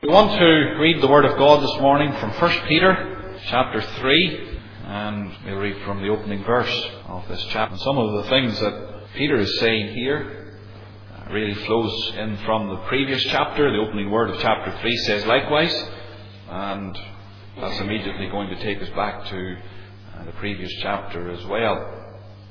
We want to read the Word of God this morning from 1 Peter chapter 3, and we'll read from the opening verse of this chapter. And some of the things that Peter is saying here really flows in from the previous chapter. The opening word of chapter 3 says likewise, and that's immediately going to take us back to the previous chapter as well,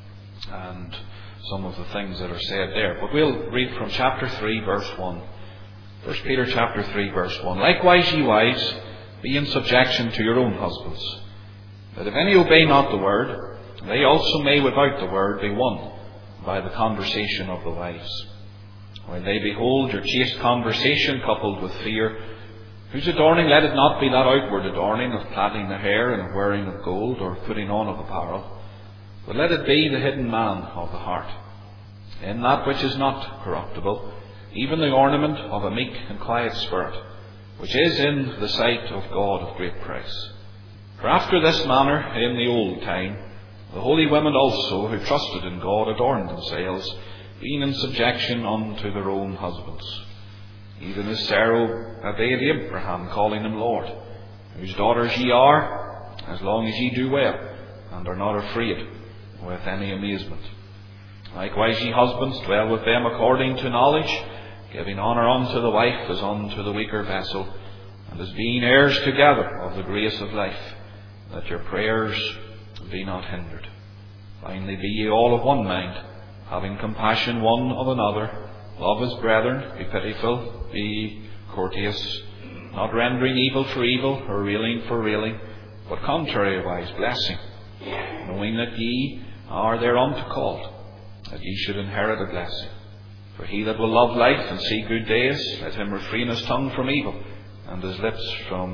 and some of the things that are said there. But we'll read from chapter 3 verse 1. 1 Peter chapter 3 verse 1. Likewise, ye wives, be in subjection to your own husbands, that if any obey not the word, they also may without the word be won by the conversation of the wives. When they behold your chaste conversation coupled with fear, whose adorning let it not be that outward adorning of plaiting the hair and of wearing of gold or putting on of apparel, but let it be the hidden man of the heart, in that which is not corruptible, even the ornament of a meek and quiet spirit, which is in the sight of God of great price. For after this manner in the old time, the holy women also, who trusted in God, adorned themselves, being in subjection unto their own husbands. Even as Sarah obeyed Abraham, calling him Lord, whose daughters ye are, as long as ye do well, and are not afraid with any amazement. Likewise ye husbands, dwell with them according to knowledge, giving honour unto the wife as unto the weaker vessel, and as being heirs together of the grace of life, that your prayers be not hindered. Finally, be ye all of one mind, having compassion one of another, love as brethren, be pitiful, be courteous, not rendering evil for evil, or railing for railing, but contrariwise blessing, knowing that ye are thereunto called, that ye should inherit a blessing. For he that will love life and see good days, let him refrain his tongue from evil, and his lips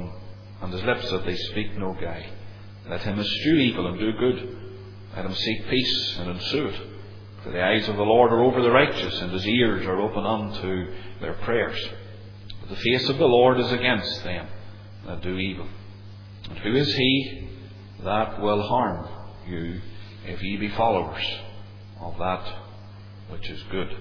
that they speak no guile. Let him eschew evil and do good. Let him seek peace and ensue it. For the eyes of the Lord are over the righteous, and his ears are open unto their prayers. But the face of the Lord is against them that do evil. And who is he that will harm you, if ye be followers of that which is good?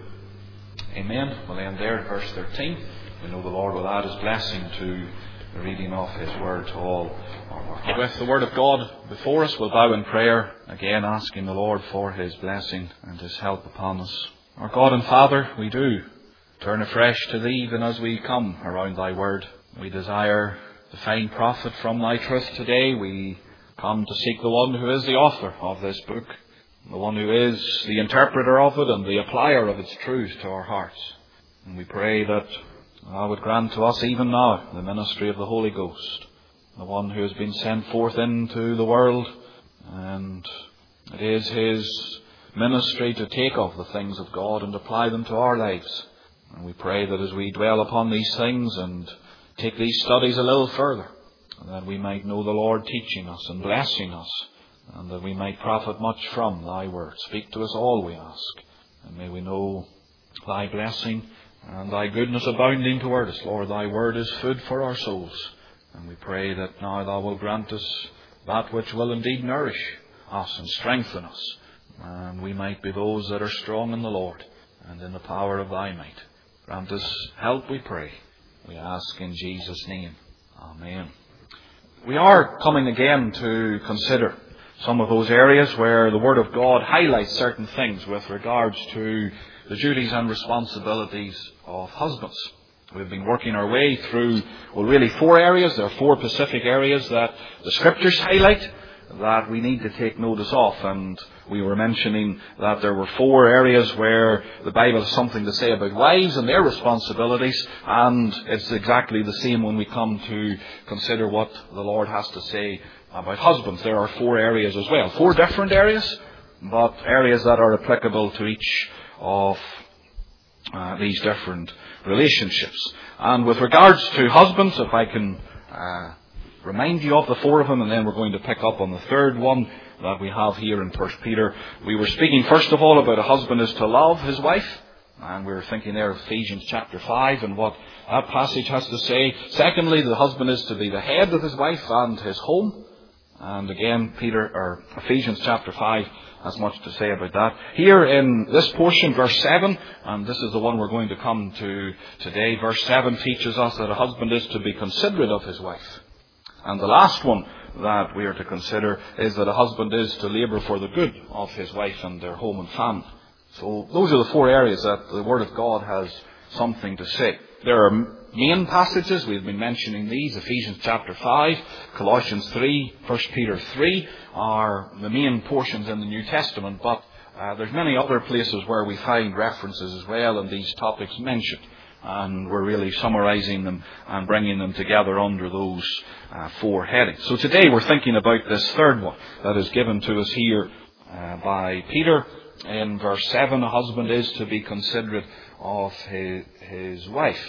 Amen. We'll end there at verse 13. We know the Lord will add his blessing to the reading of his word to all of our hearts. With the word of God before us, we'll bow in prayer, again asking the Lord for his blessing and his help upon us. Our God and Father, we do turn afresh to thee even as we come around thy word. We desire to find profit from thy truth today. We come to seek the one who is the author of this book, the one who is the interpreter of it and the applier of its truth to our hearts. And we pray that thou would grant to us even now the ministry of the Holy Ghost, the one who has been sent forth into the world, and it is his ministry to take of the things of God and apply them to our lives. And we pray that as we dwell upon these things and take these studies a little further, that we might know the Lord teaching us and blessing us, and that we might profit much from thy word. Speak to us all, we ask, and may we know thy blessing and thy goodness abounding toward us. Lord, thy word is food for our souls, and we pray that now thou wilt grant us that which will indeed nourish us and strengthen us, and we might be those that are strong in the Lord and in the power of thy might. Grant us help, we pray. We ask in Jesus' name. Amen. We are coming again to consider some of those areas where the Word of God highlights certain things with regards to the duties and responsibilities of husbands. We've been working our way through, really 4 areas. There are 4 specific areas that the Scriptures highlight that we need to take notice of. And we were mentioning that there were 4 areas where the Bible has something to say about wives and their responsibilities. And it's exactly the same when we come to consider what the Lord has to say about husbands. There are 4 areas as well. 4 different areas, but areas that are applicable to each of these different relationships. And with regards to husbands, if I can remind you of the 4 of them, and then we're going to pick up on the 3rd one that we have here in 1 Peter. We were speaking first of all about a husband is to love his wife, and we were thinking there of Ephesians chapter 5 and what that passage has to say. Secondly, the husband is to be the head of his wife and his home. And again, Ephesians chapter 5 as much to say about that. Here in this portion, verse 7, and this is the one we're going to come to today, verse 7 teaches us that a husband is to be considerate of his wife. And the last one that we are to consider is that a husband is to labour for the good of his wife and their home and family. So those are the four areas that the Word of God has something to say. There are main passages. We've been mentioning these. Ephesians chapter 5, Colossians 3, 1 Peter 3 are the main portions in the New Testament. But there's many other places where we find references as well and these topics mentioned. And we're really summarising them and bringing them together under those four headings. So today we're thinking about this third one that is given to us here by Peter. In verse 7, a husband is to be considerate of his wife.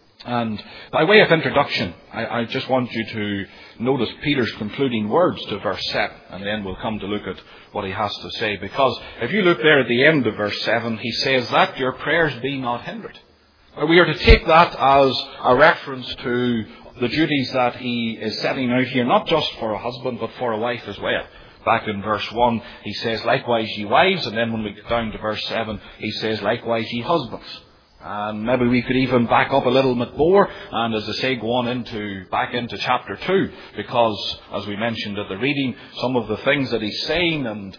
And by way of introduction, I just want you to notice Peter's concluding words to verse 7, and then we'll come to look at what he has to say. Because if you look there at the end of verse 7, he says that your prayers be not hindered. We are to take that as a reference to the duties that he is setting out here, not just for a husband, but for a wife as well. Back in verse 1, he says, likewise ye wives, and then when we get down to verse 7, he says, likewise ye husbands. And maybe we could even back up a little bit more, and as I say, go on back into chapter 2, because, as we mentioned at the reading, some of the things that he's saying and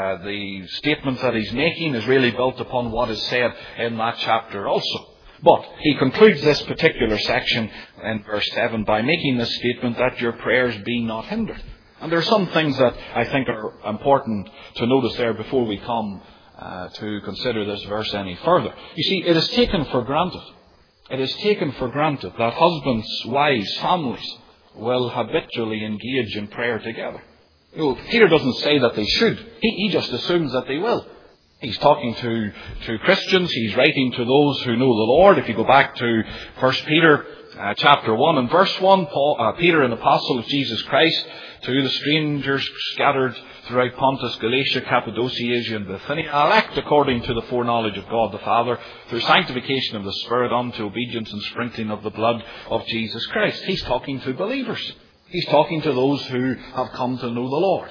the statements that he's making is really built upon what is said in that chapter also. But he concludes this particular section in verse 7 by making this statement that your prayers be not hindered. And there are some things that I think are important to notice there before we come to consider this verse any further. You see, it is taken for granted. It is taken for granted that husbands, wives, families will habitually engage in prayer together. Peter doesn't say that they should. He just assumes that they will. He's talking to Christians. He's writing to those who know the Lord. If you go back to 1 Peter chapter 1 and verse 1, Peter, an apostle of Jesus Christ, to the strangers scattered throughout Pontus, Galatia, Cappadocia, Asia, and Bithynia, elect according to the foreknowledge of God the Father, through sanctification of the Spirit, unto obedience and sprinkling of the blood of Jesus Christ. He's talking to believers. He's talking to those who have come to know the Lord.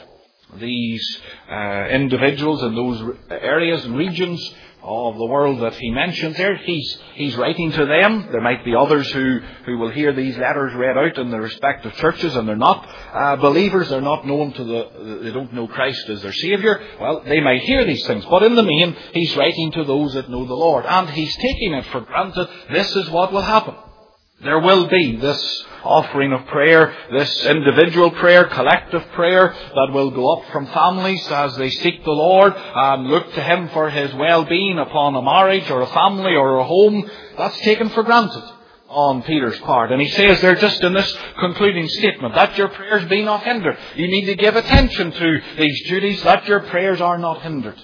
These individuals in those areas and regions of the world that he mentions there, he's writing to them. There might be others who will hear these letters read out in their respective churches, and they're not believers. They're not known they don't know Christ as their Saviour. Well, they might hear these things, but in the main, he's writing to those that know the Lord, and he's taking it for granted. This is what will happen. There will be this offering of prayer, this individual prayer, collective prayer that will go up from families as they seek the Lord and look to Him for His well-being upon a marriage or a family or a home. That's taken for granted on Peter's part. And he says there just in this concluding statement, that your prayers be not hindered. You need to give attention to these duties, that your prayers are not hindered.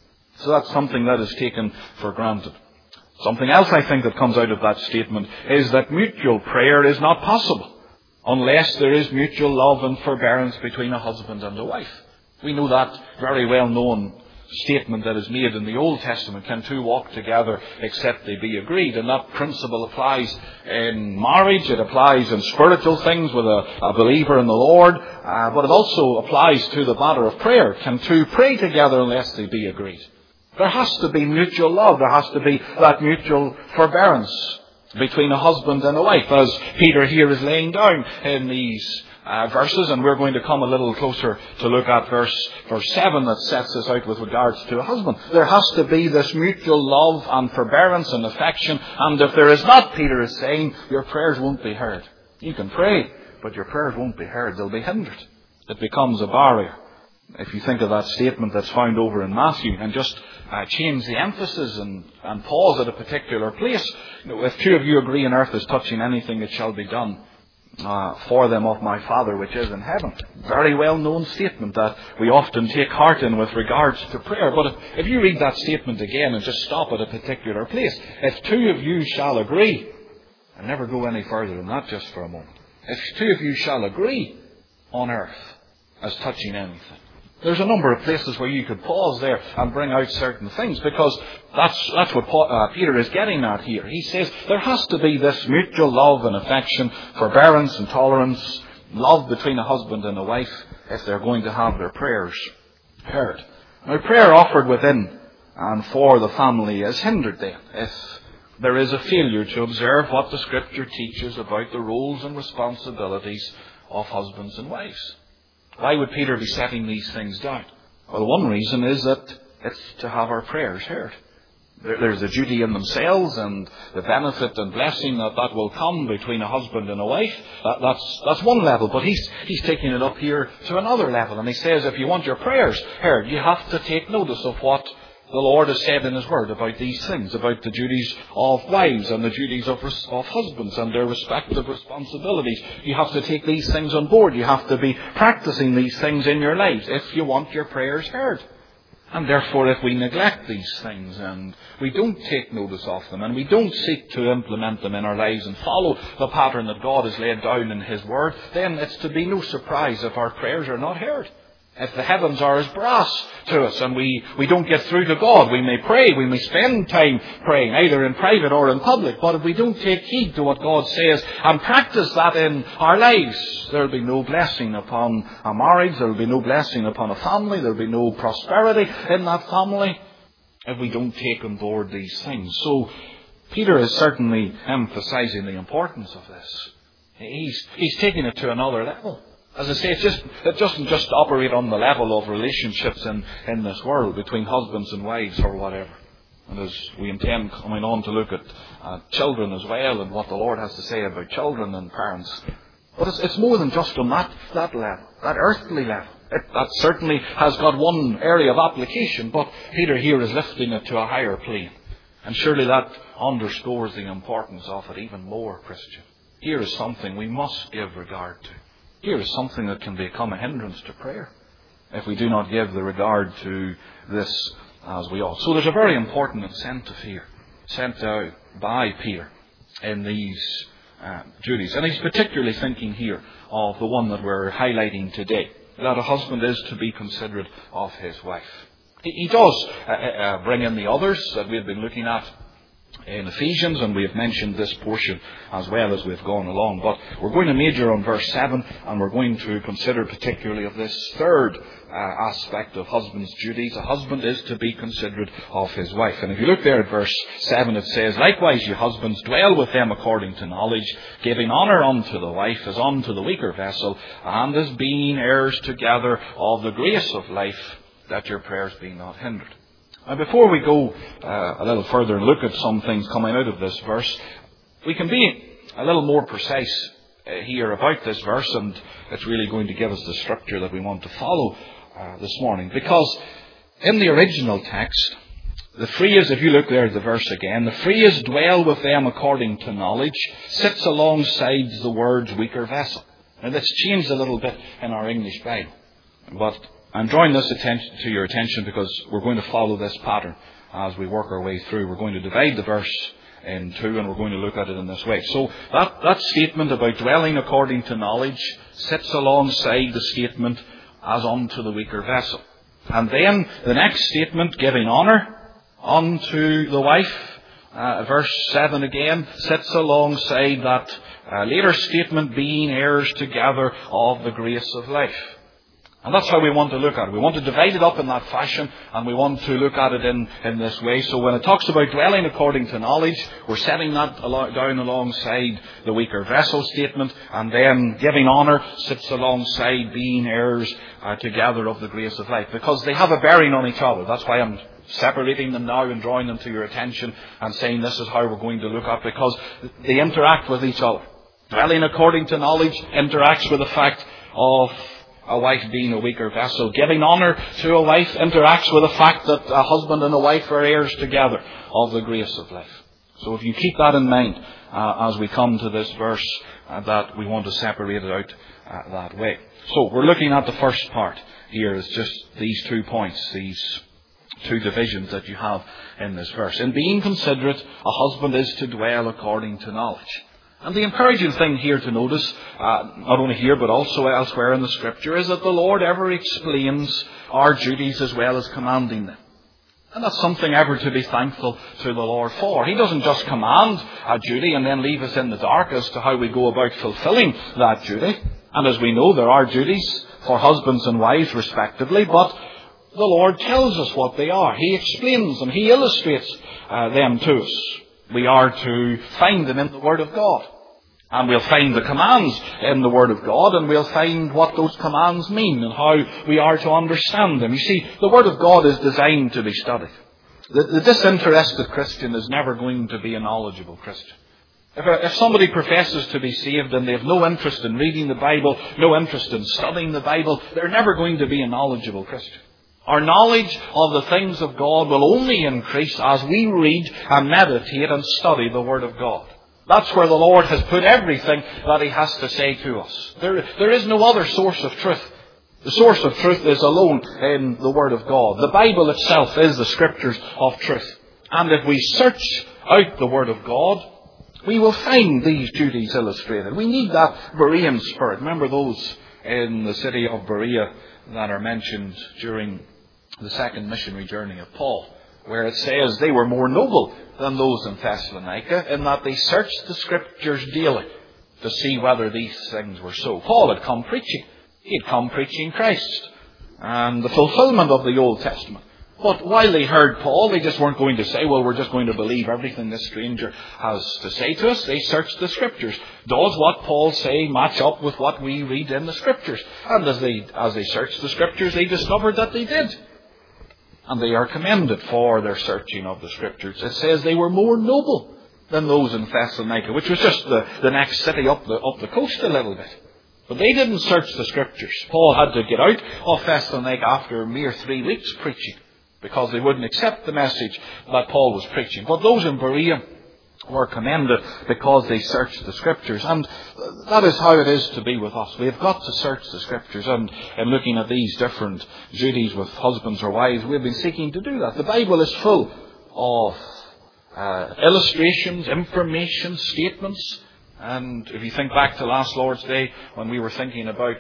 So that's something that is taken for granted. Something else I think that comes out of that statement is that mutual prayer is not possible unless there is mutual love and forbearance between a husband and a wife. We know that very well-known statement that is made in the Old Testament, can two walk together except they be agreed? And that principle applies in marriage, it applies in spiritual things with a believer in the Lord, but it also applies to the matter of prayer. Can two pray together unless they be agreed? There has to be mutual love. There has to be that mutual forbearance between a husband and a wife, as Peter here is laying down in these verses. And we're going to come a little closer to look at verse 7 that sets this out with regards to a husband. There has to be this mutual love and forbearance and affection. And if there is not, Peter is saying, your prayers won't be heard. You can pray, but your prayers won't be heard. They'll be hindered. It becomes a barrier. If you think of that statement that's found over in Matthew and just change the emphasis and pause at a particular place. If two of you agree on earth as touching anything, it shall be done for them of my Father which is in heaven. Very well-known statement that we often take heart in with regards to prayer. But if you read that statement again and just stop at a particular place, if two of you shall agree, and never go any further than that just for a moment. If two of you shall agree on earth as touching anything. There's a number of places where you could pause there and bring out certain things, because that's what Peter is getting at here. He says there has to be this mutual love and affection, forbearance and tolerance, love between a husband and a wife if they're going to have their prayers heard. Now, prayer offered within and for the family is hindered then if there is a failure to observe what the Scripture teaches about the roles and responsibilities of husbands and wives. Why would Peter be setting these things down? Well, one reason is that it's to have our prayers heard. There's a duty in themselves, and the benefit and blessing that will come between a husband and a wife. That's one level, but he's taking it up here to another level. And he says if you want your prayers heard, you have to take notice of what the Lord has said in His Word about these things, about the duties of wives and the duties of husbands and their respective responsibilities. You have to take these things on board. You have to be practicing these things in your lives if you want your prayers heard. And therefore, if we neglect these things and we don't take notice of them and we don't seek to implement them in our lives and follow the pattern that God has laid down in His Word, then it's to be no surprise if our prayers are not heard. If the heavens are as brass to us and we don't get through to God, we may pray, we may spend time praying, either in private or in public, but if we don't take heed to what God says and practice that in our lives, there will be no blessing upon a marriage, there will be no blessing upon a family, there will be no prosperity in that family if we don't take on board these things. So Peter is certainly emphasizing the importance of this. He's taking it to another level. As I say, it doesn't just operate on the level of relationships in this world between husbands and wives or whatever. And as we intend coming on to look at children as well and what the Lord has to say about children and parents. But it's more than just on that level, that earthly level. That certainly has got one area of application, but Peter here is lifting it to a higher plane. And surely that underscores the importance of it even more, Christian. Here is something we must give regard to. Here is something that can become a hindrance to prayer if we do not give the regard to this as we ought. So there's a very important incentive here sent out by Peter in these duties. And he's particularly thinking here of the one that we're highlighting today, that a husband is to be considerate of his wife. He does bring in the others that we've been looking at in Ephesians, and we have mentioned this portion as well as we've gone along. But we're going to major on verse 7, and we're going to consider particularly of this third aspect of husband's duties. A husband is to be considerate of his wife. And if you look there at verse 7, it says, "Likewise, you husbands, dwell with them according to knowledge, giving honour unto the wife as unto the weaker vessel, and as being heirs together of the grace of life, that your prayers be not hindered." Now, before we go a little further and look at some things coming out of this verse, we can be a little more precise here about this verse, and it's really going to give us the structure that we want to follow this morning. Because in the original text, the phrase, if you look there at the verse again, the phrase "dwell with them according to knowledge" sits alongside the words "weaker vessel." Now, that's changed a little bit in our English Bible, but I'm drawing this to your attention because we're going to follow this pattern as we work our way through. We're going to divide the verse in two, and we're going to look at it in this way. So that statement about dwelling according to knowledge sits alongside the statement "as unto the weaker vessel." And then the next statement, "giving honour unto the wife," verse 7 again, sits alongside that later statement, "being heirs together of the grace of life." And that's how we want to look at it. We want to divide it up in that fashion, and we want to look at it in this way. So when it talks about dwelling according to knowledge, we're setting that down alongside the weaker vessel statement, and then "giving honour" sits alongside "being heirs together of the grace of life," because they have a bearing on each other. That's why I'm separating them now and drawing them to your attention and saying this is how we're going to look at it, because they interact with each other. Dwelling according to knowledge interacts with the fact of a wife being a weaker vessel. Giving honour to a wife interacts with the fact that a husband and a wife are heirs together of the grace of life. So if you keep that in mind as we come to this verse, that we want to separate it out that way. So we're looking at the first part here is just these 2 points, these 2 divisions that you have in this verse. In being considerate, a husband is to dwell according to knowledge. And the encouraging thing here to notice, not only here but also elsewhere in the Scripture, is that the Lord ever explains our duties as well as commanding them. And that's something ever to be thankful to the Lord for. He doesn't just command a duty and then leave us in the dark as to how we go about fulfilling that duty. And as we know, there are duties for husbands and wives respectively, but the Lord tells us what they are. He explains them. He illustrates them to us. We are to find them in the Word of God. And we'll find the commands in the Word of God, and we'll find what those commands mean and how we are to understand them. You see, the Word of God is designed to be studied. The disinterested Christian is never going to be a knowledgeable Christian. If somebody professes to be saved and they have no interest in reading the Bible, no interest in studying the Bible, they're never going to be a knowledgeable Christian. Our knowledge of the things of God will only increase as we read and meditate and study the Word of God. That's where the Lord has put everything that He has to say to us. There is no other source of truth. The source of truth is alone in the Word of God. The Bible itself is the Scriptures of truth. And if we search out the Word of God, we will find these duties illustrated. We need that Berean spirit. Remember those in the city of Berea that are mentioned during the second missionary journey of Paul, where it says they were more noble than those in Thessalonica, in that they searched the Scriptures daily to see whether these things were so. Paul had come preaching. He had come preaching Christ and the fulfillment of the Old Testament. But while they heard Paul, they just weren't going to say, well, we're just going to believe everything this stranger has to say to us. They searched the Scriptures. Does what Paul say match up with what we read in the Scriptures? And as they searched the Scriptures, they discovered that they did. And they are commended for their searching of the Scriptures. It says they were more noble than those in Thessalonica, which was just the next city up the coast a little bit. But they didn't search the Scriptures. Paul had to get out of Thessalonica after a mere 3 weeks preaching, because they wouldn't accept the message that Paul was preaching. But those in Berea were commended because they searched the Scriptures. And that is how it is to be with us. We have got to search the Scriptures. And in looking at these different duties with husbands or wives, we've been seeking to do that. The Bible is full of illustrations, information, statements. And if you think back to last Lord's Day, when we were thinking about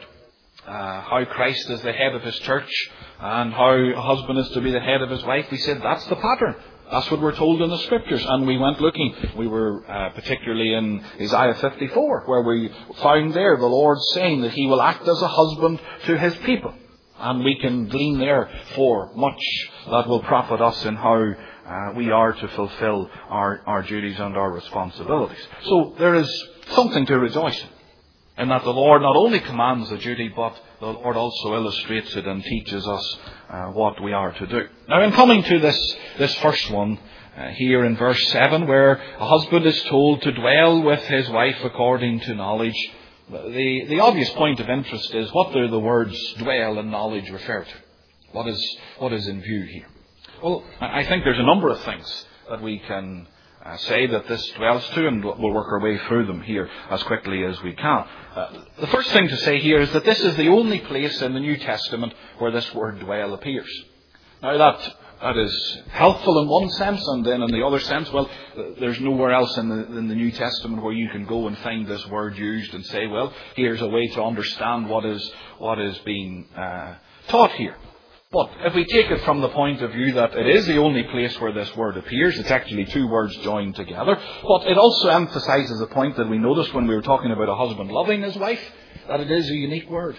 how Christ is the head of His church and how a husband is to be the head of his wife, we said that's the pattern. That's what we're told in the Scriptures. And we went looking. We were particularly in Isaiah 54, where we found there the Lord saying that He will act as a husband to His people. And we can glean there for much that will profit us in how we are to fulfill our duties and our responsibilities. So there is something to rejoice in that the Lord not only commands the duty, but the Lord also illustrates it and teaches us what we are to do. Now, in coming to this first one, here in verse 7, where a husband is told to dwell with his wife according to knowledge, the obvious point of interest is, what do the words dwell and knowledge refer to? What is in view here? Well, I think there's a number of things that we can say that this dwells to, and we'll work our way through them here as quickly as we can. The first thing to say here is that this is the only place in the New Testament where this word dwell appears. Now that is helpful in one sense, and then in the other sense, well, there's nowhere else in the New Testament where you can go and find this word used and say, well, here's a way to understand what is being taught here. But if we take it from the point of view that it is the only place where this word appears, it's actually two words joined together, but it also emphasizes the point that we noticed when we were talking about a husband loving his wife, that it is a unique word.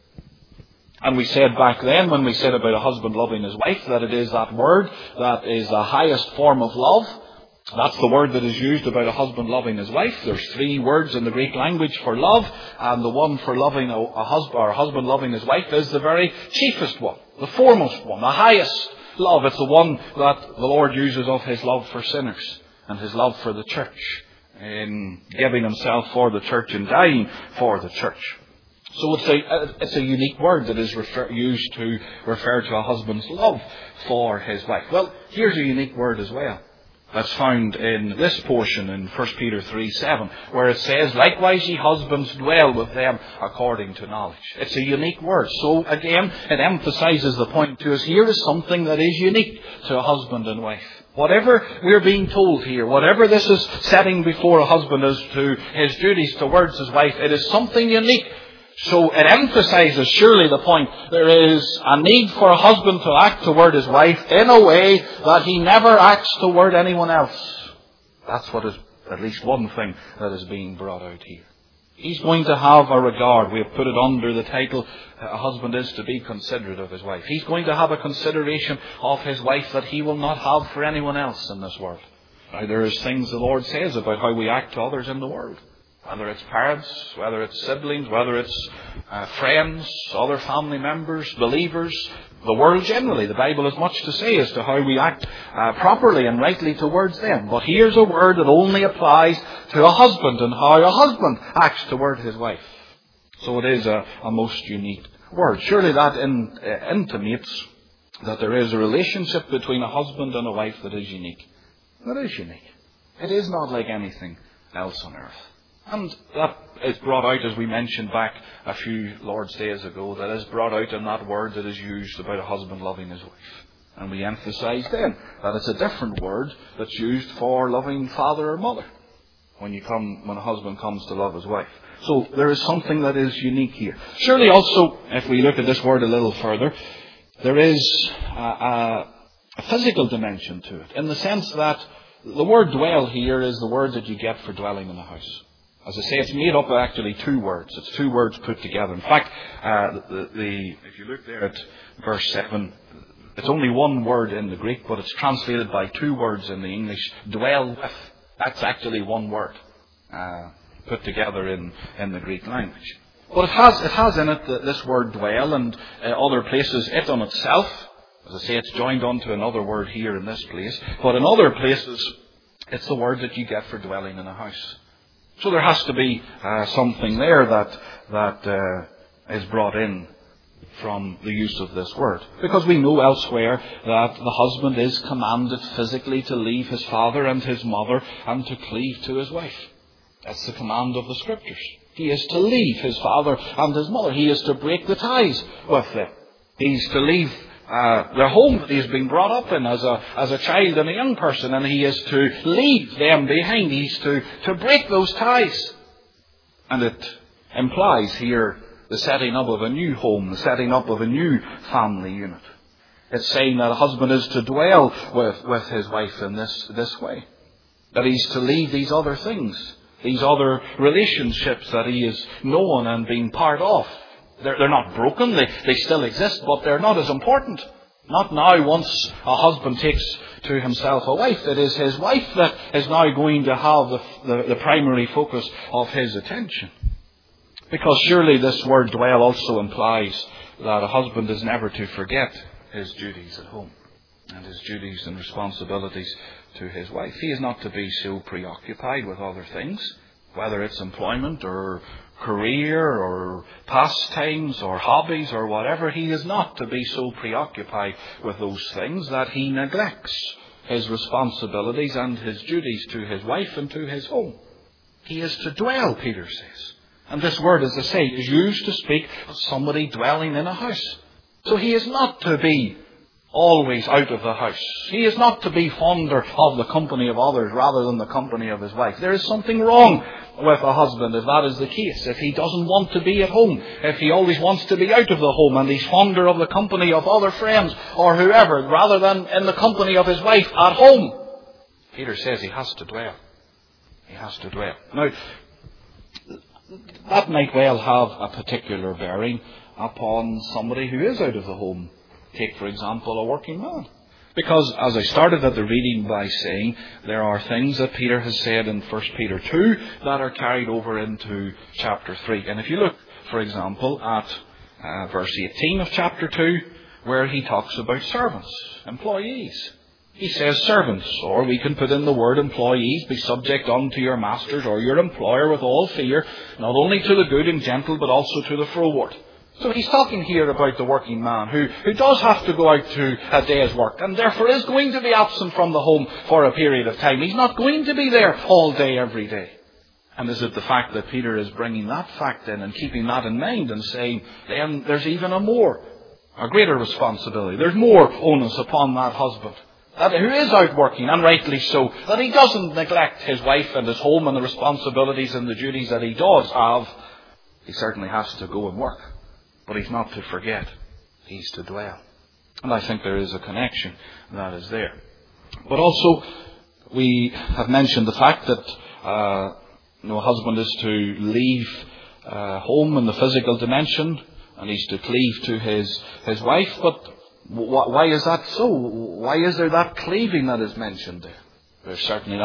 And we said back then, when we said about a husband loving his wife, that it is that word that is the highest form of love. That's the word that is used about a husband loving his wife. There's 3 words in the Greek language for love, and the one for loving a husband, or a husband loving his wife, is the very chiefest one, the foremost one, the highest love. It's the one that the Lord uses of His love for sinners and His love for the church, in giving Himself for the church and dying for the church. So it's a unique word that is used to refer to a husband's love for his wife. Well, here's a unique word as well. That's found in this portion in 1 Peter 3:7, where it says, likewise ye husbands dwell with them according to knowledge. It's a unique word. So again, it emphasizes the point to us, here is something that is unique to a husband and wife. Whatever we're being told here, whatever this is setting before a husband as to his duties towards his wife, it is something unique. So it emphasizes surely the point. There is a need for a husband to act toward his wife in a way that he never acts toward anyone else. That's what is at least one thing that is being brought out here. He's going to have a regard. We have put it under the title, a husband is to be considerate of his wife. He's going to have a consideration of his wife that he will not have for anyone else in this world. Now, there is things the Lord says about how we act to others in the world. Whether it's parents, whether it's siblings, whether it's friends, other family members, believers, the world generally. The Bible has much to say as to how we act properly and rightly towards them. But here's a word that only applies to a husband and how a husband acts toward his wife. So it is a most unique word. Surely that intimates that there is a relationship between a husband and a wife that is unique. That is unique. It is not like anything else on earth. And that is brought out, as we mentioned back a few Lord's Days ago, that is brought out in that word that is used about a husband loving his wife. And we emphasised then that it's a different word that's used for loving father or mother when a husband comes to love his wife. So there is something that is unique here. Surely also, if we look at this word a little further, there is a physical dimension to it, in the sense that the word dwell here is the word that you get for dwelling in a house. As I say, it's made up of actually two words. It's two words put together. In fact, if you look there at verse 7, it's only one word in the Greek, but it's translated by two words in the English. Dwell with. That's actually one word put together in the Greek language. But it has in it this word dwell, and other places it on itself. As I say, it's joined onto another word here in this place. But in other places, it's the word that you get for dwelling in a house. So there has to be something there that is brought in from the use of this word. Because we know elsewhere that the husband is commanded physically to leave his father and his mother and to cleave to his wife. That's the command of the Scriptures. He is to leave his father and his mother. He is to break the ties with them. He's to leave their home that he's been brought up in as a child and a young person, and he is to leave them behind. He's to break those ties. And it implies here the setting up of a new home, the setting up of a new family unit. It's saying that a husband is to dwell with his wife in this way. That he's to leave these other things, these other relationships that he has known and been part of. They're not broken, they still exist, but they're not as important. Not now, once a husband takes to himself a wife. It is his wife that is now going to have the primary focus of his attention. Because surely this word dwell also implies that a husband is never to forget his duties at home and his duties and responsibilities to his wife. He is not to be so preoccupied with other things, whether it's employment or career or pastimes or hobbies or whatever. He is not to be so preoccupied with those things that he neglects his responsibilities and his duties to his wife and to his home. He is to dwell, Peter says. And this word, as I say, is used to speak of somebody dwelling in a house. So he is not to be always out of the house. He is not to be fonder of the company of others rather than the company of his wife. There is something wrong with a husband if that is the case. If he doesn't want to be at home, if he always wants to be out of the home and he's fonder of the company of other friends or whoever rather than in the company of his wife at home. Peter says he has to dwell. He has to dwell. Now, that might well have a particular bearing upon somebody who is out of the home. Take, for example, a working man. Because, as I started at the reading by saying, there are things that Peter has said in 1 Peter 2 that are carried over into chapter 3. And if you look, for example, at verse 18 of chapter 2, where he talks about servants, employees. He says servants, or we can put in the word employees, be subject unto your masters or your employer with all fear, not only to the good and gentle, but also to the froward. So he's talking here about the working man who does have to go out to a day's work and therefore is going to be absent from the home for a period of time. He's not going to be there all day, every day. And is it the fact that Peter is bringing that fact in and keeping that in mind and saying, then there's even a greater responsibility. There's more onus upon that husband who is out working, and rightly so, that he doesn't neglect his wife and his home and the responsibilities and the duties that he does have. He certainly has to go and work. But he's not to forget. He's to dwell. And I think there is a connection that is there. But also, we have mentioned the fact that A husband is to leave home in the physical dimension, and he's to cleave to his wife. But why is that so? Why is there that cleaving that is mentioned there? There's certainly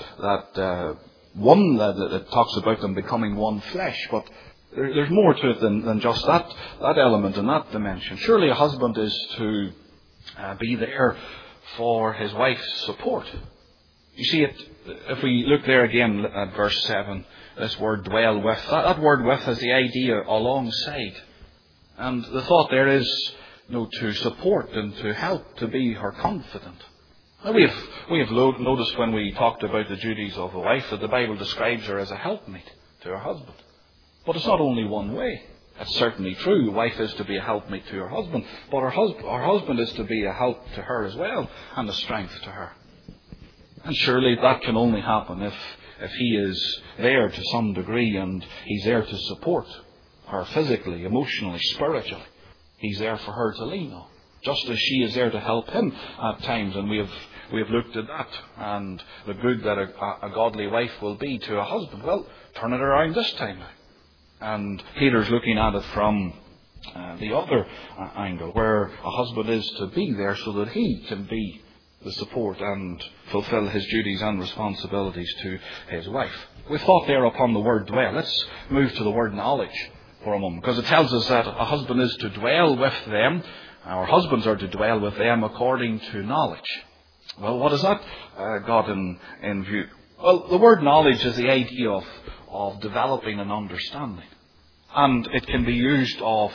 that one that talks about them becoming one flesh, but there's more to it than just that element and that dimension. Surely a husband is to be there for his wife's support. You see, if we look there again at verse 7, this word dwell with, that word with has the idea alongside. And the thought there is to support and to help, to be her confidant. Now we have noticed when we talked about the duties of a wife that the Bible describes her as a helpmate to her husband. But it's not only one way. It's certainly true. A wife is to be a helpmate to her husband, but her husband is to be a help to her as well, and a strength to her. And surely that can only happen if he is there to some degree, and he's there to support her physically, emotionally, spiritually. He's there for her to lean on, just as she is there to help him at times. And we have looked at that and the good that a godly wife will be to a husband. Well, turn it around this time now. And Peter's looking at it from the other angle, where a husband is to be there so that he can be the support and fulfill his duties and responsibilities to his wife. We've thought there upon the word dwell. Let's move to the word knowledge for a moment, because it tells us that a husband is to dwell with them, or husbands are to dwell with them according to knowledge. Well, what is that got in view? Well, the word knowledge is the idea of developing an understanding. And it can be used of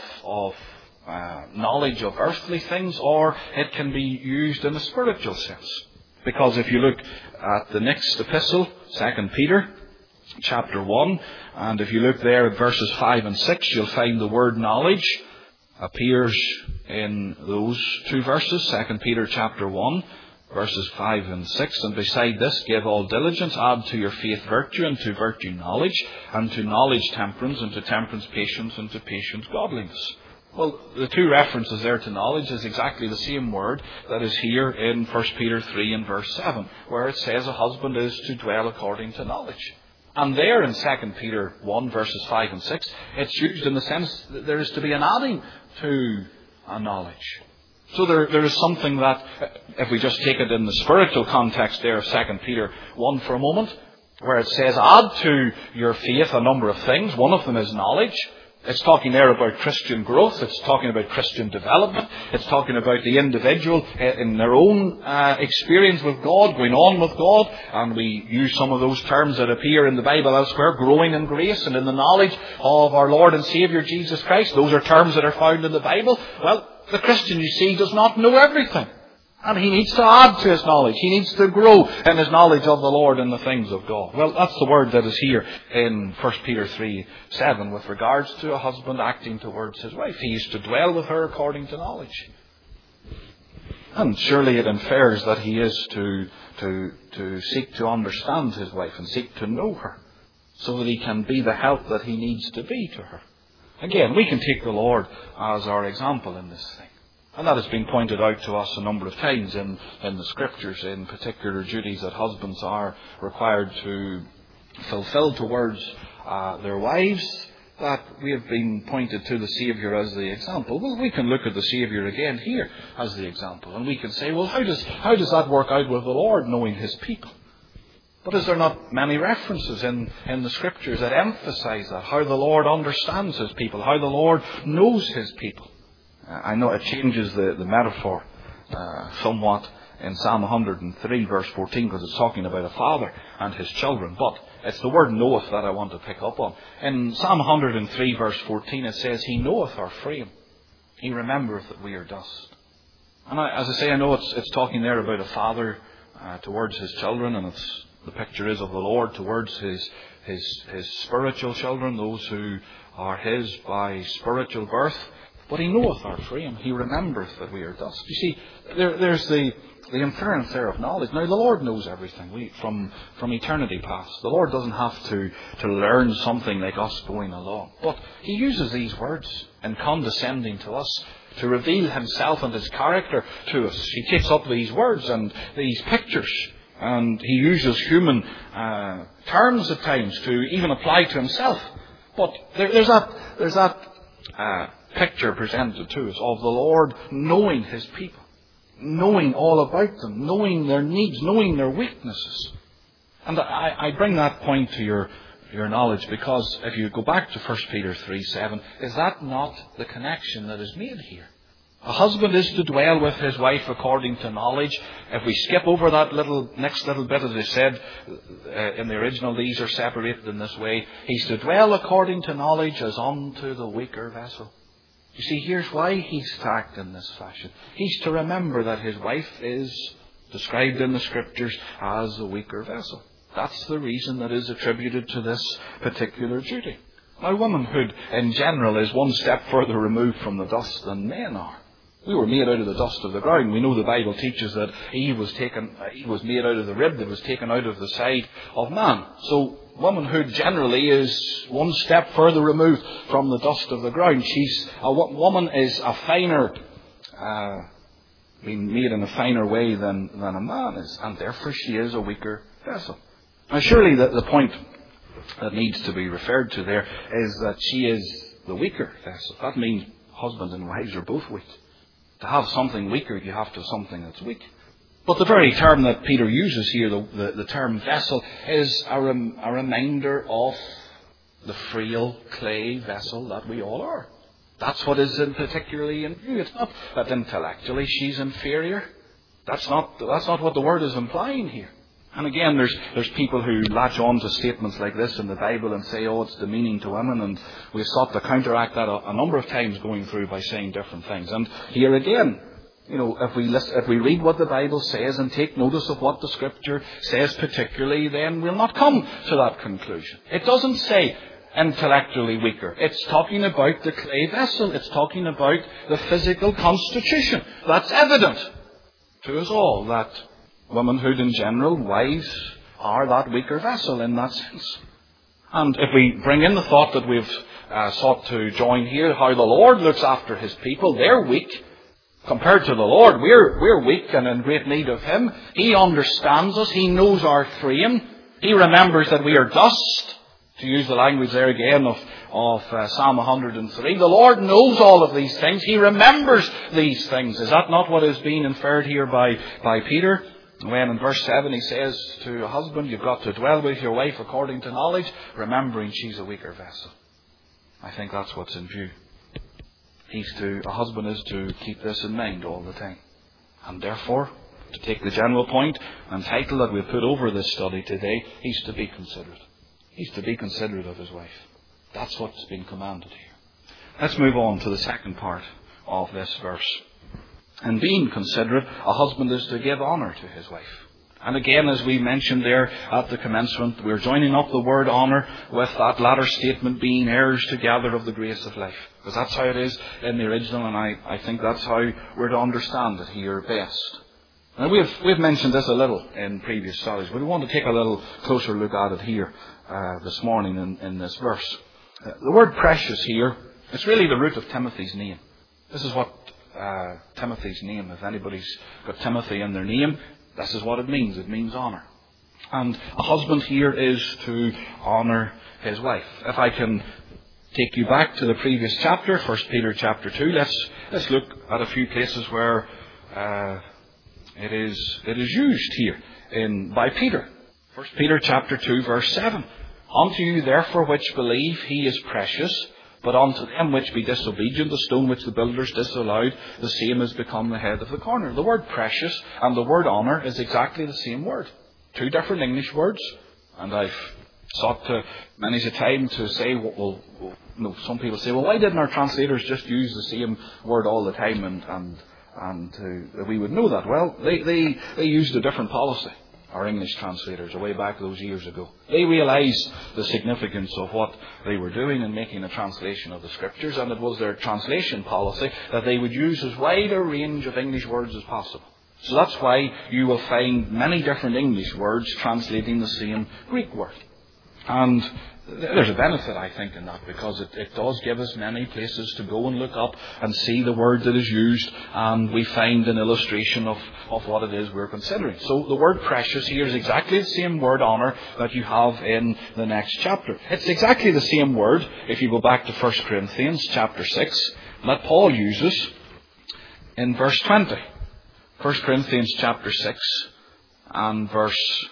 knowledge of earthly things, or it can be used in a spiritual sense. Because if you look at the next epistle, 2 Peter, chapter 1, and if you look there at verses 5 and 6, you'll find the word knowledge appears in those two verses, 2 Peter chapter 1, verses 5 and 6. And beside this, give all diligence, add to your faith virtue, and to virtue knowledge, and to knowledge temperance, and to temperance patience, and to patience godliness. Well, the two references there to knowledge is exactly the same word that is here in 1 Peter 3 and verse 7, where it says a husband is to dwell according to knowledge. And there in 2 Peter 1 verses 5 and 6, it's used in the sense that there is to be an adding to a knowledge. So there is something that, if we just take it in the spiritual context there of 2 Peter 1 for a moment, where it says, add to your faith a number of things. One of them is knowledge. It's talking there about Christian growth. It's talking about Christian development. It's talking about the individual in their own experience with God, going on with God. And we use some of those terms that appear in the Bible elsewhere, growing in grace and in the knowledge of our Lord and Saviour Jesus Christ. Those are terms that are found in the Bible. Well, the Christian, you see, does not know everything. And he needs to add to his knowledge. He needs to grow in his knowledge of the Lord and the things of God. Well, that's the word that is here in 1 Peter 3:7 with regards to a husband acting towards his wife. He is to dwell with her according to knowledge. And surely it infers that he is to seek to understand his wife and seek to know her, so that he can be the help that he needs to be to her. Again, we can take the Lord as our example in this thing. And that has been pointed out to us a number of times in the Scriptures, in particular duties that husbands are required to fulfill towards their wives, that we have been pointed to the Saviour as the example. Well, we can look at the Saviour again here as the example, and we can say, well, how does that work out with the Lord, knowing His people? But is there not many references in the Scriptures that emphasize that, how the Lord understands His people, how the Lord knows His people? I know it changes the metaphor somewhat in Psalm 103 verse 14, because it's talking about a father and his children. But it's the word knoweth that I want to pick up on. In Psalm 103 verse 14 it says, He knoweth our frame. He remembereth that we are dust. And as I say, I know it's talking there about a father towards his children, and the picture is of the Lord towards his spiritual children, those who are His by spiritual birth. But He knoweth our frame. He remembereth that we are dust. You see, there's the inference there of knowledge. Now, the Lord knows everything from eternity past. The Lord doesn't have to learn something like us going along. But He uses these words in condescending to us to reveal Himself and His character to us. He takes up these words and these pictures And he uses human terms at times to even apply to himself. But there's that picture presented to us of the Lord knowing his people, knowing all about them, knowing their needs, knowing their weaknesses. And I bring that point to your knowledge because if you go back to 1 Peter 3:7, is that not the connection that is made here? A husband is to dwell with his wife according to knowledge. If we skip over that next little bit, as I said in the original, these are separated in this way. He's to dwell according to knowledge as unto the weaker vessel. You see, here's why he's tacked in this fashion. He's to remember that his wife is described in the Scriptures as a weaker vessel. That's the reason that is attributed to this particular duty. Now, womanhood in general is one step further removed from the dust than men are. We were made out of the dust of the ground. We know the Bible teaches that Eve was made out of the rib that was taken out of the side of man. So womanhood generally is one step further removed from the dust of the ground. Woman is a finer, being made in a finer way than a man is, and therefore she is a weaker vessel. Now, surely the point that needs to be referred to there is that she is the weaker vessel. That means husbands and wives are both weak. To have something weaker, you have to have something that's weak. But the very term that Peter uses here, the term vessel, is a reminder of the frail clay vessel that we all are. That's what is particularly in view. It's not that intellectually she's inferior. That's not what the word is implying here. And again, there's people who latch on to statements like this in the Bible and say, oh, it's demeaning to women, and we've sought to counteract that a number of times going through by saying different things. And here again, if we read what the Bible says and take notice of what the Scripture says particularly, then we'll not come to that conclusion. It doesn't say intellectually weaker. It's talking about the clay vessel. It's talking about the physical constitution. That's evident to us all that womanhood in general, wives are that weaker vessel in that sense. And if we bring in the thought that we've sought to join here, how the Lord looks after his people, they're weak. Compared to the Lord, we're weak and in great need of him. He understands us. He knows our frame. He remembers that we are dust. To use the language there again of Psalm 103. The Lord knows all of these things. He remembers these things. Is that not what is being inferred here by Peter? When in verse 7 he says to a husband, you've got to dwell with your wife according to knowledge, remembering she's a weaker vessel. I think that's what's in view. A husband is to keep this in mind all the time. And therefore, to take the general point and title that we've put over this study today, he's to be considerate. He's to be considerate of his wife. That's what's been commanded here. Let's move on to the second part of this verse. And being considerate, a husband is to give honour to his wife. And again, as we mentioned there at the commencement, we're joining up the word honour with that latter statement, being heirs together of the grace of life. Because that's how it is in the original, and I think that's how we're to understand it here best. Now, we've mentioned this a little in previous studies, but we want to take a little closer look at it here this morning in this verse. The word precious here, it's really the root of Timothy's name. This is what Timothy's name, if anybody's got Timothy in their name, this is what it means. It means honour. And a husband here is to honour his wife. If I can take you back to the previous chapter, 1 Peter chapter 2, let's look at a few places where it is used here by Peter. 1 Peter chapter 2 verse 7. Unto you therefore which believe he is precious, but unto them which be disobedient, the stone which the builders disallowed, the same has become the head of the corner. The word precious and the word honour is exactly the same word. Two different English words. And I've sought to many a time to say, some people say, well, why didn't our translators just use the same word all the time and we would know that? Well, they used a different policy. Our English translators, way back those years ago. They realised the significance of what they were doing in making a translation of the Scriptures, and it was their translation policy that they would use as wide a range of English words as possible. So that's why you will find many different English words translating the same Greek word. And There's a benefit, I think, in that, because it does give us many places to go and look up and see the word that is used, and we find an illustration of what it is we're considering. So the word precious here is exactly the same word honour that you have in the next chapter. It's exactly the same word, if you go back to 1 Corinthians chapter 6, that Paul uses in verse 20. 1 Corinthians chapter 6 and verse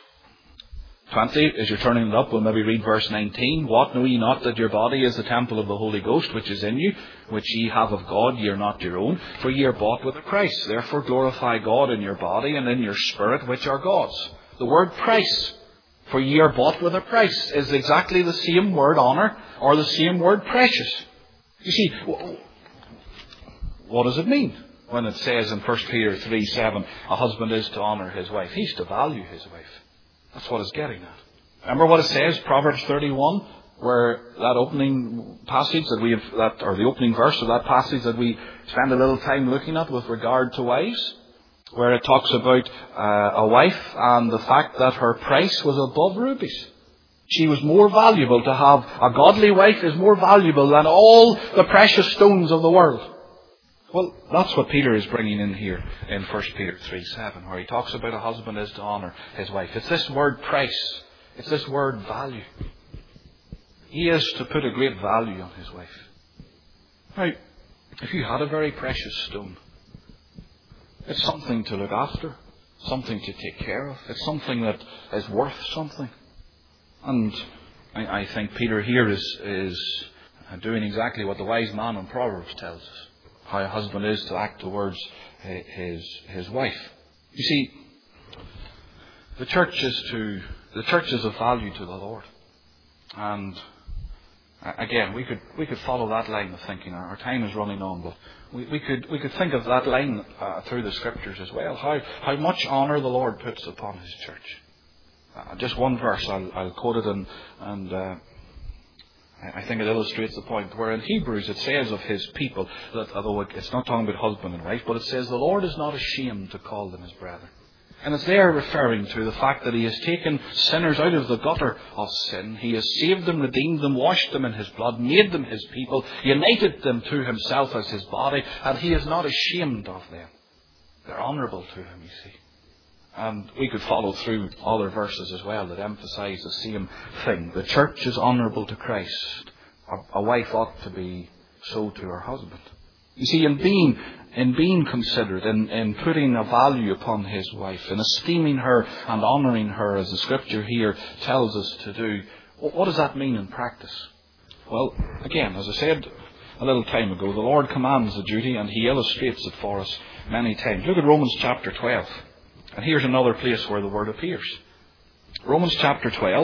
20, as you're turning it up, we'll maybe read verse 19. What, know ye not that your body is the temple of the Holy Ghost, which is in you, which ye have of God, ye are not your own, for ye are bought with a price. Therefore glorify God in your body and in your spirit, which are God's. The word price, for ye are bought with a price, is exactly the same word honour, or the same word precious. You see, what does it mean when it says in 1 Peter 3:7, a husband is to honour his wife? He's to value his wife. That's what it's getting at. Remember what it says, Proverbs 31, where that opening passage or the opening verse of that passage that we spend a little time looking at with regard to wives, where it talks about a wife and the fact that her price was above rubies. She was more valuable. To have a godly wife is more valuable than all the precious stones of the world. Well, that's what Peter is bringing in here in 1 Peter 3:7, where he talks about a husband is to honour his wife. It's this word price. It's this word value. He is to put a great value on his wife. Now, if you had a very precious stone, it's something to look after, something to take care of. It's something that is worth something. And I think Peter here is doing exactly what the wise man in Proverbs tells us. How a husband is to act towards his wife. You see, the church is of value to the Lord. And again, we could follow that line of thinking. Our time is running on, but we could think of that line through the scriptures as well. How much honour the Lord puts upon his church. Just one verse, I'll quote it, and I think it illustrates the point, where in Hebrews it says of his people, that although it's not talking about husband and wife, but it says the Lord is not ashamed to call them his brethren. And it's there referring to the fact that he has taken sinners out of the gutter of sin. He has saved them, redeemed them, washed them in his blood, made them his people, united them to himself as his body, and he is not ashamed of them. They're honourable to him, you see. And we could follow through other verses as well that emphasise the same thing. The church is honourable to Christ. A wife ought to be so to her husband. You see, in being considerate, in putting a value upon his wife, in esteeming her and honouring her, as the scripture here tells us to do, what does that mean in practice? Well, again, as I said a little time ago, the Lord commands the duty and he illustrates it for us many times. Look at Romans chapter 12. And here's another place where the word appears. Romans chapter 12.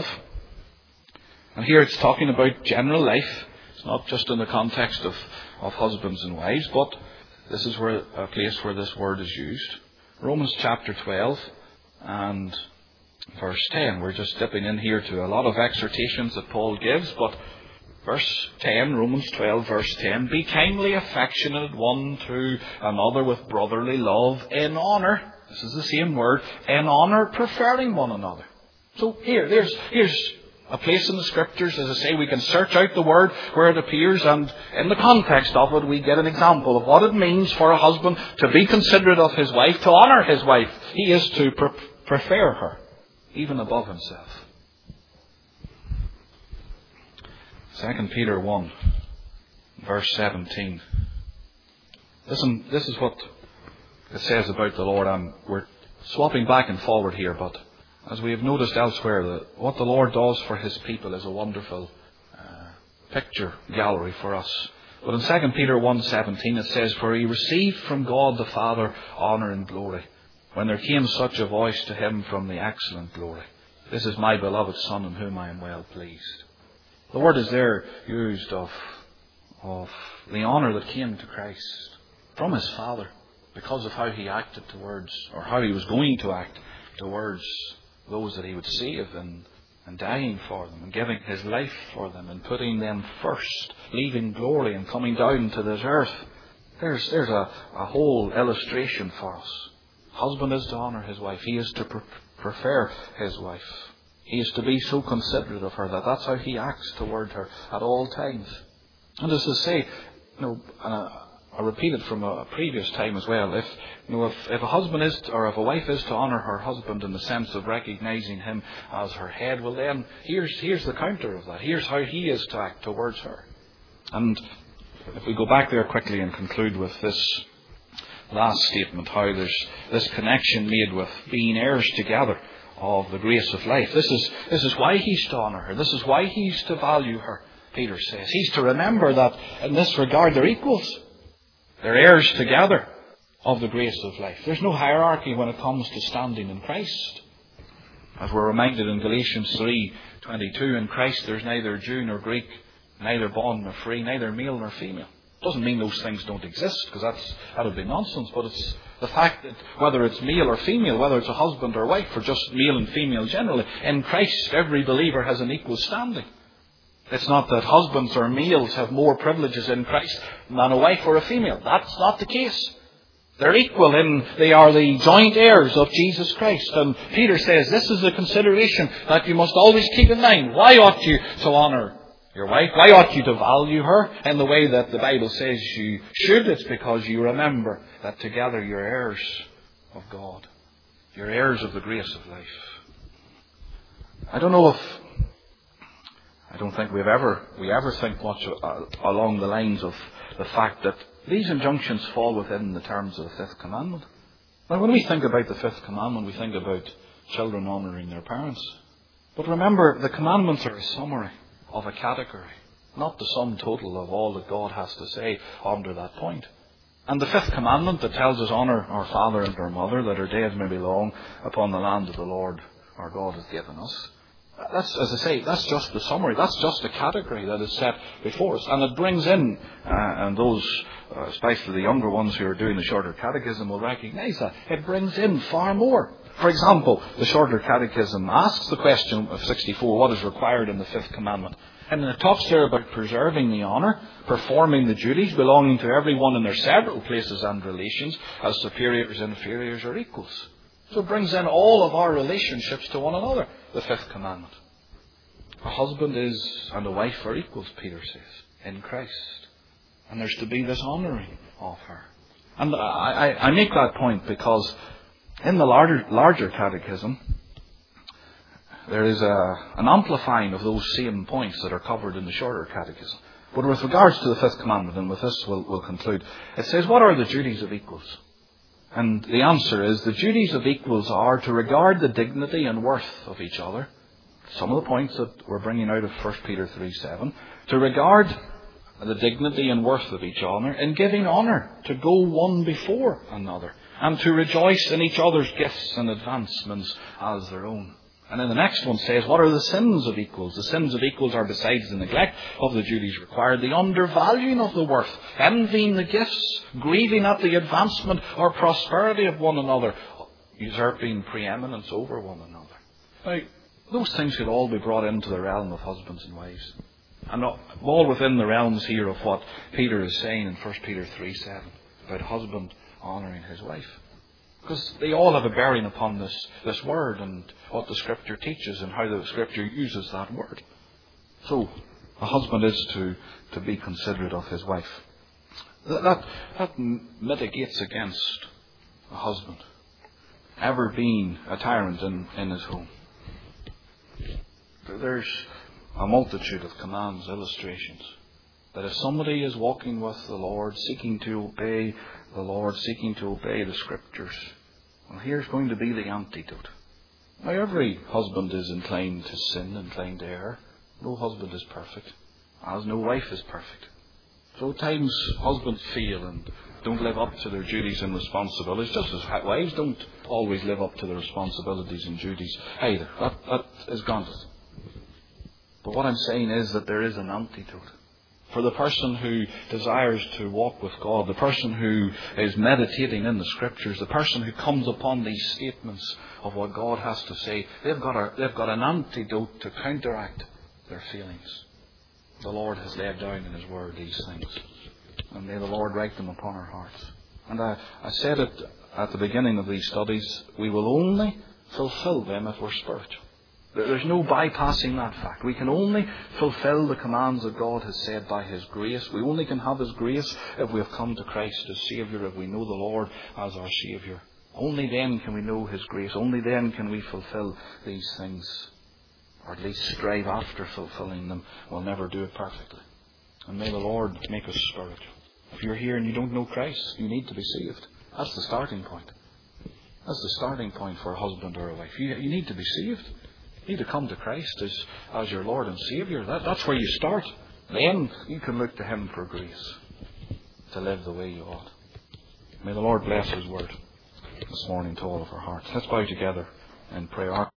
And here it's talking about general life. It's not just in the context of husbands and wives, but this is where a place where this word is used. Romans chapter 12 and verse 10. We're just dipping in here to a lot of exhortations that Paul gives, but verse 10, Romans 12, verse 10, be kindly affectionate one to another with brotherly love, in honour. This is the same word, in honour, preferring one another. So here's a place in the scriptures, as I say, we can search out the word where it appears, and in the context of it we get an example of what it means for a husband to be considerate of his wife, to honour his wife. He is to prefer her, even above himself. 2 Peter 1, verse 17. Listen, this is what it says about the Lord. We're swapping back and forward here, but as we have noticed elsewhere, that what the Lord does for his people is a wonderful picture gallery for us. But in 2 Peter 1:17 it says, for he received from God the Father honour and glory, when there came such a voice to him from the excellent glory, this is my beloved Son, in whom I am well pleased. The word is there used of the honour that came to Christ from his Father, because of how he acted towards, or how he was going to act towards those that he would save, and dying for them, and giving his life for them, and putting them first, leaving glory and coming down to this earth. There's a whole illustration for us. Husband is to honour his wife. He is to prefer his wife. He is to be so considerate of her that that's how he acts toward her at all times. And as I say, and I repeat it from a previous time as well, if a husband is or if a wife is to honour her husband in the sense of recognising him as her head, well then here's the counter of that. Here's how he is to act towards her. And if we go back there quickly and conclude with this last statement, how there's this connection made with being heirs together of the grace of life. This is why he's to honour her. This is why he's to value her, Peter says. He's to remember that in this regard they're equals. They're heirs together of the grace of life. There's no hierarchy when it comes to standing in Christ. As we're reminded in Galatians 3:22, in Christ there's neither Jew nor Greek, neither bond nor free, neither male nor female. Doesn't mean those things don't exist, because that would be nonsense, but it's the fact that whether it's male or female, whether it's a husband or wife, or just male and female generally, in Christ every believer has an equal standing. It's not that husbands or males have more privileges in Christ than a wife or a female. That's not the case. They're equal they are the joint heirs of Jesus Christ. And Peter says this is a consideration that you must always keep in mind. Why ought you to honour your wife? Why ought you to value her in the way that the Bible says you should? It's because you remember that together you're heirs of God. You're heirs of the grace of life. I don't think we ever think much along the lines of the fact that these injunctions fall within the terms of the fifth commandment. Now, when we think about the fifth commandment, we think about children honouring their parents. But remember, the commandments are a summary of a category, not the sum total of all that God has to say under that point. And the fifth commandment that tells us honour our father and our mother, that our days may be long upon the land of the Lord our God has given us. That's, as I say, that's just the summary. That's just a category that is set before us. And it brings in, and those, especially the younger ones who are doing the shorter catechism will recognise that, it brings in far more. For example, the shorter catechism asks the question of 64, what is required in the fifth commandment? And it talks there about preserving the honour, performing the duties belonging to everyone in their several places and relations, as superiors, inferiors, or equals. So it brings in all of our relationships to one another, the fifth commandment. A husband and a wife are equals, Peter says, in Christ. And there's to be this honouring of her. And I make that point because in the larger catechism, there is an amplifying of those same points that are covered in the shorter catechism. But with regards to the fifth commandment, and with this we'll conclude, it says, what are the duties of equals? And the answer is, the duties of equals are to regard the dignity and worth of each other. Some of the points that we're bringing out of 1 Peter 3:7. To regard the dignity and worth of each other in giving honour, to go one before another, and to rejoice in each other's gifts and advancements as their own. And then the next one says, what are the sins of equals? The sins of equals are, besides the neglect of the duties required, the undervaluing of the worth, envying the gifts, grieving at the advancement or prosperity of one another, usurping preeminence over one another. Now, those things could all be brought into the realm of husbands and wives. And all within the realms here of what Peter is saying in 1 Peter 3:7 about a husband honouring his wife. Because they all have a bearing upon this word and what the Scripture teaches and how the Scripture uses that word. So, a husband is to be considerate of his wife. That mitigates against a husband ever being a tyrant in his home. There's a multitude of commands, illustrations, that if somebody is walking with the Lord, seeking to obey the Lord, seeking to obey the Scriptures, well, here's going to be the antidote. Now, every husband is inclined to sin, inclined to err. No husband is perfect, as no wife is perfect. So at times husbands fail and don't live up to their duties and responsibilities, just as wives don't always live up to their responsibilities and duties either. That is granted. But what I'm saying is that there is an antidote. For the person who desires to walk with God, the person who is meditating in the Scriptures, the person who comes upon these statements of what God has to say, they've got an antidote to counteract their feelings. The Lord has laid down in His Word these things. And may the Lord write them upon our hearts. And I said it at the beginning of these studies, we will only fulfill them if we're spiritual. There's no bypassing that fact. We can only fulfill the commands that God has said by His grace. We only can have His grace if we have come to Christ as Saviour, if we know the Lord as our Saviour. Only then can we know His grace. Only then can we fulfill these things, or at least strive after fulfilling them. We'll never do it perfectly. And may the Lord make us spiritual. If you're here and you don't know Christ, you need to be saved. That's the starting point. That's the starting point for a husband or a wife. You need to be saved. You need to come to Christ as your Lord and Saviour. That's where you start. Then you can look to Him for grace to live the way you ought. May the Lord bless His word this morning to all of our hearts. Let's bow together in prayer.